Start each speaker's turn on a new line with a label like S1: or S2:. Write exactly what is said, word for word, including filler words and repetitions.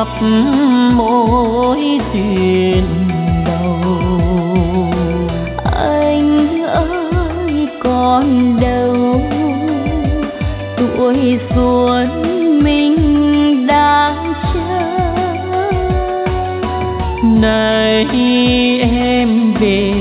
S1: gặp mối duyên đầu. Anh ơi còn đâu, tuổi xuân mình đang chờ. Này em về